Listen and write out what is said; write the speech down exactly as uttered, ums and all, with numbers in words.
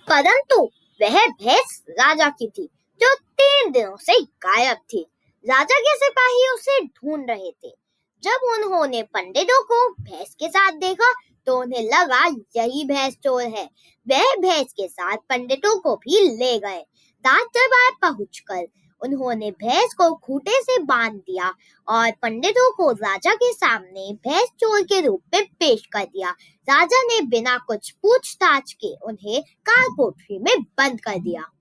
परंतु वह भैंस राजा की थी जो तीन दिनों से गायब थी। राजा के सिपाही उसे ढूंढ रहे थे। जब उन्होंने पंडितों को भैंस के साथ देखा तो उन्हें लगा यही भैंस चोर है। वह भैंस के साथ पंडितों को भी ले गए। राज दरबार पहुंचकर उन्होंने भैंस को खूंटे से बांध दिया और पंडितों को राजा के सामने भैंस चोर के रूप में पेश कर दिया। राजा ने बिना कुछ पूछताछ के उन्हें काल कोठरी में बंद कर दिया।